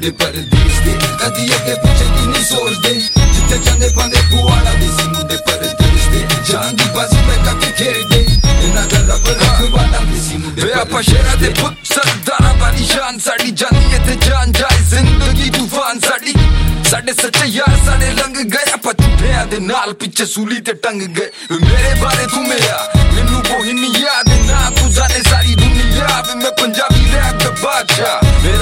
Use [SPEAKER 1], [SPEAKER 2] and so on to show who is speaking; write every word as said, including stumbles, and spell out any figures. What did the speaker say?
[SPEAKER 1] ਮੁੰਡੇ ਪਰਦੇਸ ਦੇ, ਕਦੀ ਅੱਗੇ ਪਿੱਛੇ ਦੀ ਨਹੀਂ ਸੋਚਦੇ, ਜਿੱਥੇ ਜਾਂਦੇ ਪਾਉਂਦੇ ਪੁਆੜਾ ਦੇਸੀ ਮੁੰਡੇ ਪਰਦੇਸ ਦੇ, ਜਾਨ ਦੀ ਬਾਜ਼ੀ ਪੈ ਕੇ ਖੇਡਦੇ, ਇਹਨਾਂ ਦਾ ਰੱਬ ਰਖਵਾਲਾ ਦੇਸੀ ਮੁੰਡੇ ਵੇ ਆਪਾਂ ਸ਼ੇਰਾਂ ਦੇ ਪੁੱਤ ਸਰਦਾਰਾਂ ਵਾਲੀ ਸ਼ਾਨ ਸਾਡੀ, ਜਾਂਦੀ ਇੱਥੇ ਜਾਨ ਜਾਏ ਜ਼ਿੰਦਗੀ ਤੂਫਾਨ ਸਾਡੀ, ਸਾਡੇ ਸੱਚੇ ਯਾਰ ਸਾਡੇ ਲੰਘ ਗਏ, ਆਪਾਂ ਝੂਠਿਆਂ ਦੇ ਨਾਲ ਪਿੱਛੇ ਸੂਲੀ ਤੇ ਟੰਗ ਗਏ। ਮੇਰੇ ਬਾਰੇ ਤੂੰ ਮੇਰਾ ਮੈਨੂੰ ਬੋਹੀਮੀਆ ਦੇ ਨਾ ਤੂੰ ਜਾਣੇ ਸਾਰੀ ਦੁਨੀਆ, ਵੇ ਮੈਂ ਪੰਜਾਬੀ ਰੈਪ ਦਾ ਬਾਦਸ਼ਾਹ, ਮੇਰਾ